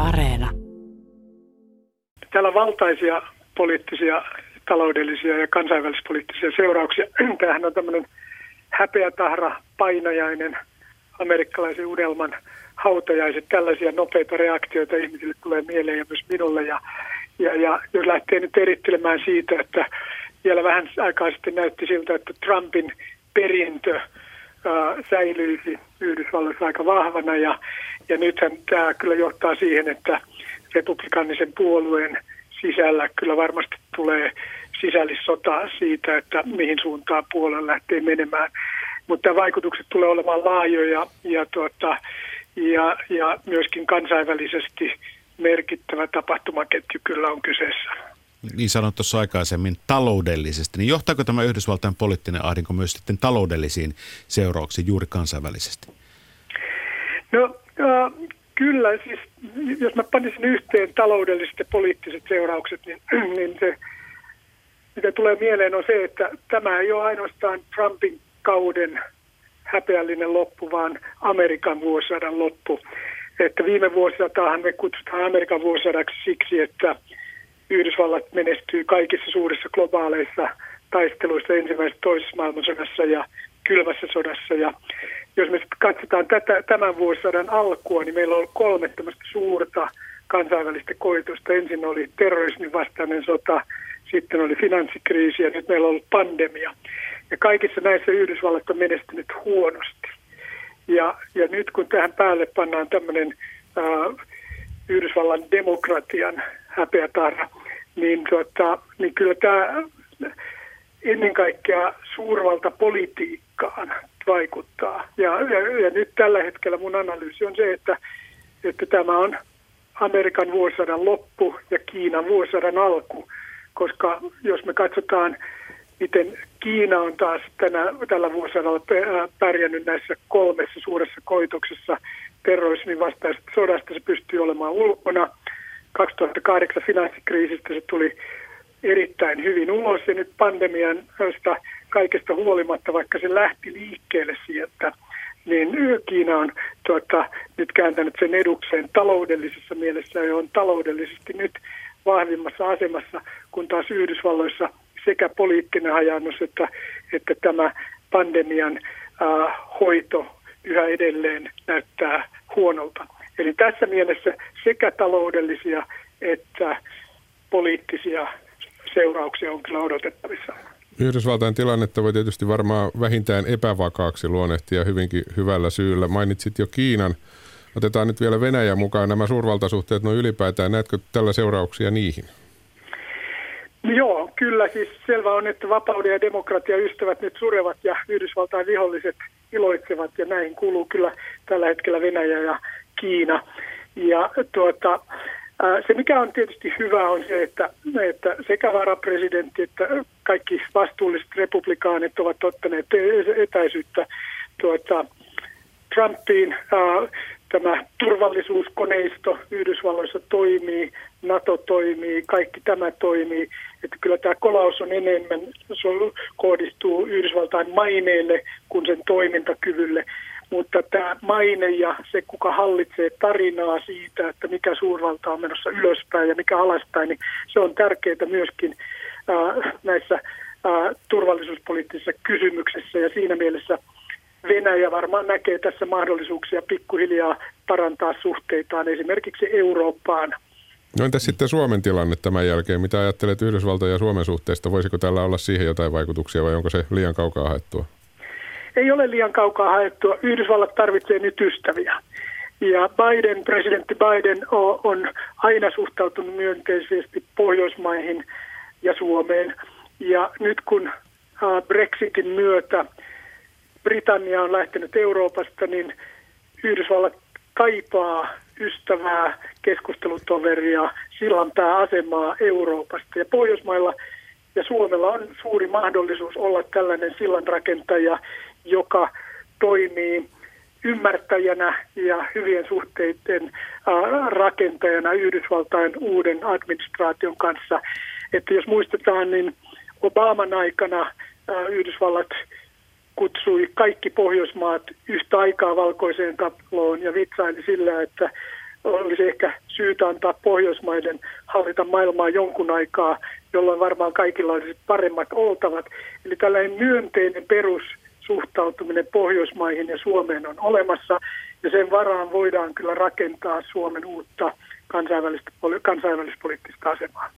Areena. Täällä on valtaisia poliittisia, taloudellisia ja kansainvälispoliittisia seurauksia. Tämähän on tämmöinen häpeätahra, painajainen, amerikkalaisen unelman hautajaiset. Tällaisia nopeita reaktioita ihmisille tulee mieleen ja myös minulle. Ja jos lähtee nyt erittelemään siitä, että vielä vähän aikaa sitten näytti siltä, että Trumpin perintö säilyisi Yhdysvalloissa aika vahvana. Ja nythän tämä kyllä johtaa siihen, että republikaanisen puolueen sisällä kyllä varmasti tulee sisällissota siitä, että mihin suuntaan puolue lähtee menemään. Mutta vaikutukset tulee olemaan laajoja ja myöskin kansainvälisesti merkittävä tapahtumaketju kyllä on kyseessä. Niin sanoit tuossa aikaisemmin taloudellisesti, niin johtaako tämä Yhdysvaltain poliittinen ahdinko myös sitten taloudellisiin seurauksiin juuri kansainvälisesti? No kyllä, siis jos mä panisin yhteen taloudelliset ja poliittiset seuraukset, niin se mitä tulee mieleen on se, että tämä ei ole ainoastaan Trumpin kauden häpeällinen loppu, vaan Amerikan vuosisadan loppu. Että viime vuosisadaahan me kutsutaan Amerikan vuosisadaksi siksi, että Yhdysvallat menestyy kaikissa suurissa globaaleissa taisteluissa ensimmäisessä toisessa maailmansodassa ja kylmässä sodassa. Ja jos me sitten katsotaan tämän vuosisadan alkua, niin meillä on 3 tämmöistä suurta kansainvälistä koitosta. Ensin oli terrorismin vastainen sota, sitten oli finanssikriisi ja nyt meillä on ollut pandemia. Ja kaikissa näissä Yhdysvallat on menestynyt huonosti. Ja nyt kun tähän päälle pannaan tämmöinen Yhdysvallan demokratian häpeätarra, niin kyllä tämä ennen kaikkea suurvaltapolitiikkaan vaikuttaa. Ja nyt tällä hetkellä mun analyysi on se, että tämä on Amerikan vuosisadan loppu ja Kiinan vuosisadan alku, koska jos me katsotaan, miten Kiina on taas tällä vuosisadalla pärjännyt näissä 3 suuressa koitoksessa terrorismin vastaisesta sodasta, se pystyy olemaan ulkona. 2008 finanssikriisistä se tuli erittäin hyvin ulos ja nyt pandemian kaikesta huolimatta, vaikka se lähti liikkeelle sieltä, niin Kiina on nyt kääntänyt sen edukseen taloudellisessa mielessä ja on taloudellisesti nyt vahvimmassa asemassa, kun taas Yhdysvalloissa sekä poliittinen hajaannus että tämä pandemian hoito yhä edelleen näyttää huonolta. Eli tässä mielessä sekä taloudellisia että poliittisia seurauksia on kyllä odotettavissa. Yhdysvaltain tilannetta voi tietysti varmaan vähintään epävakaaksi luonnehtia hyvinkin hyvällä syyllä. Mainitsit jo Kiinan. Otetaan nyt vielä Venäjä mukaan. Nämä suurvaltasuhteet ylipäätään. Näetkö tällä seurauksia niihin? Joo, kyllä siis selvä on, että vapauden ja demokratian ystävät nyt surevat ja Yhdysvaltain viholliset iloitsevat ja näihin kuuluu kyllä tällä hetkellä Venäjä ja Kiina. Ja se mikä on tietysti hyvä on se, että sekä varapresidentti että kaikki vastuulliset republikaanit ovat ottaneet etäisyyttä Trumpiin. Tämä turvallisuuskoneisto Yhdysvalloissa toimii, NATO toimii, kaikki tämä toimii. Että kyllä tämä kolaus on enemmän, se kohdistuu Yhdysvaltain maineelle kuin sen toimintakyvylle. Mutta tämä maine ja se, kuka hallitsee tarinaa siitä, että mikä suurvalta on menossa ylöspäin ja mikä alaspäin, niin se on tärkeää myöskin näissä turvallisuuspoliittisissa kysymyksissä. Ja siinä mielessä Venäjä varmaan näkee tässä mahdollisuuksia pikkuhiljaa parantaa suhteitaan esimerkiksi Eurooppaan. No entäs sitten Suomen tilanne tämän jälkeen? Mitä ajattelet Yhdysvaltojen ja Suomen suhteista? Voisiko tällä olla siihen jotain vaikutuksia vai onko se liian kaukaa haettua? Ei ole liian kaukaa haettua. Yhdysvallat tarvitsee nyt ystäviä. Ja presidentti Biden on aina suhtautunut myönteisesti Pohjoismaihin ja Suomeen. Ja nyt kun Brexitin myötä Britannia on lähtenyt Euroopasta, niin Yhdysvallat kaipaa ystävää, keskustelutoveria, sillanpääasemaa Euroopasta. Ja Pohjoismailla ja Suomella on suuri mahdollisuus olla tällainen sillanrakentaja, joka toimii ymmärtäjänä ja hyvien suhteiden rakentajana Yhdysvaltain uuden administraation kanssa. Että jos muistetaan, niin Obaman aikana Yhdysvallat kutsui kaikki Pohjoismaat yhtä aikaa valkoiseen tabloon ja vitsaili sillä, että olisi ehkä syytä antaa Pohjoismaiden hallita maailmaa jonkun aikaa, jolloin varmaan kaikilla olisi paremmat oltavat. Eli tällainen myönteinen perussuhtautuminen Pohjoismaihin ja Suomeen on olemassa, ja sen varaan voidaan kyllä rakentaa Suomen uutta kansainvälispoliittista asemaa.